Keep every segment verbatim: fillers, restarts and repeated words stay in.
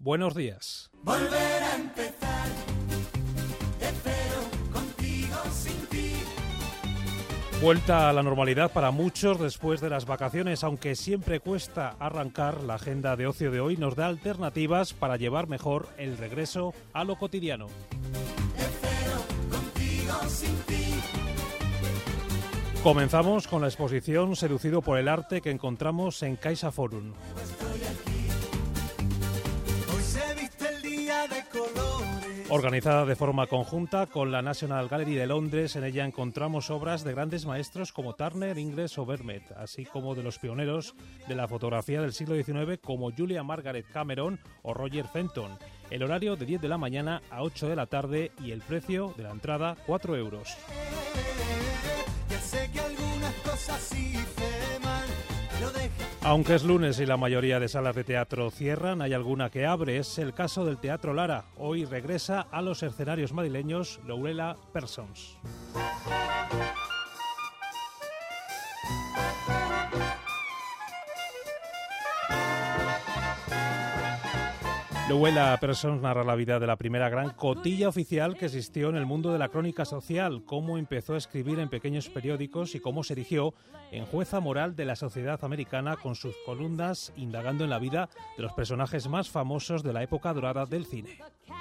Buenos días. Volver a empezar de cero, contigo, sin ti. Vuelta a la normalidad para muchos después de las vacaciones, aunque siempre cuesta arrancar. La agenda de ocio de hoy nos da alternativas para llevar mejor el regreso a lo cotidiano. De cero, contigo, sin ti. Comenzamos con la exposición Seducido por el arte que encontramos en CaixaForum. Hoy se viste el día de colores. Organizada de forma conjunta con la National Gallery de Londres, en ella encontramos obras de grandes maestros como Turner, Ingres o Vermeer, así como de los pioneros de la fotografía del siglo diecinueve como Julia Margaret Cameron o Roger Fenton. El horario de diez de la mañana a ocho de la tarde y el precio de la entrada cuatro euros. Ya sé que algunas cosas hice mal, pero deja. Aunque es lunes y la mayoría de salas de teatro cierran, hay alguna que abre. Es el caso del Teatro Lara. Hoy regresa a los escenarios madrileños Louela Persons. Louela Persons narra la vida de la primera gran cotilla oficial que existió en el mundo de la crónica social, cómo empezó a escribir en pequeños periódicos y cómo se erigió en jueza moral de la sociedad americana con sus columnas indagando en la vida de los personajes más famosos de la época dorada del cine.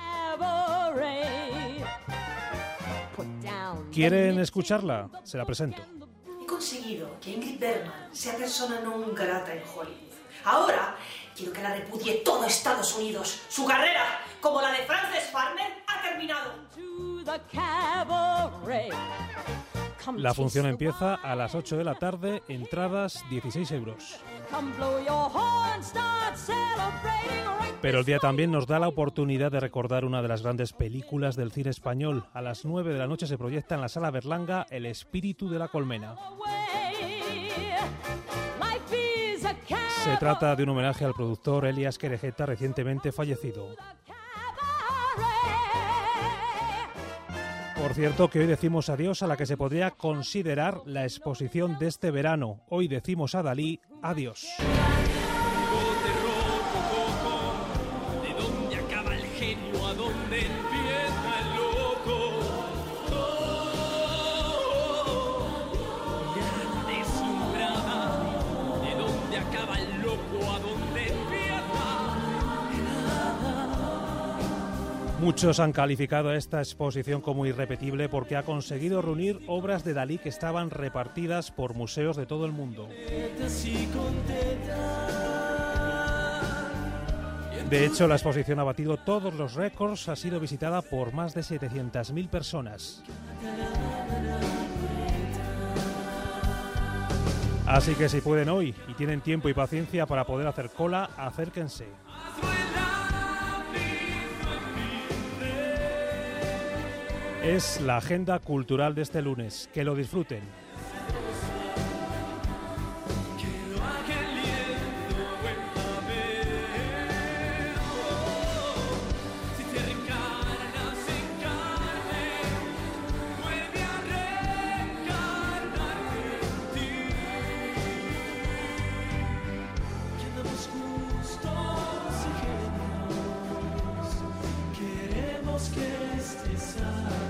¿Quieren escucharla? Se la presento. He conseguido que Ingrid Bergman sea persona non grata en Hollywood. Ahora quiero que la repudie todo Estados Unidos. Su carrera, como la de Frances Farmer, ha terminado. La función empieza a las ocho de la tarde, entradas dieciséis euros. Pero el día también nos da la oportunidad de recordar una de las grandes películas del cine español. A las nueve de la noche se proyecta en la Sala Berlanga El espíritu de la colmena. Se trata de un homenaje al productor Elias Querejeta, recientemente fallecido. Por cierto, que hoy decimos adiós a la que se podría considerar la exposición de este verano. Hoy decimos a Dalí adiós. ¿De dónde acaba el genio? ¿A dónde empieza el loco? Mirada deslumbrada. ¿De dónde acaba el loco? ¿A dónde empieza? Muchos han calificado a esta exposición como irrepetible porque ha conseguido reunir obras de Dalí que estaban repartidas por museos de todo el mundo. De hecho, la exposición ha batido todos los récords, ha sido visitada por más de setecientas mil personas. Así que si pueden hoy y tienen tiempo y paciencia para poder hacer cola, acérquense. Es la agenda cultural de este lunes. Que lo disfruten. Queremos que estés ahí.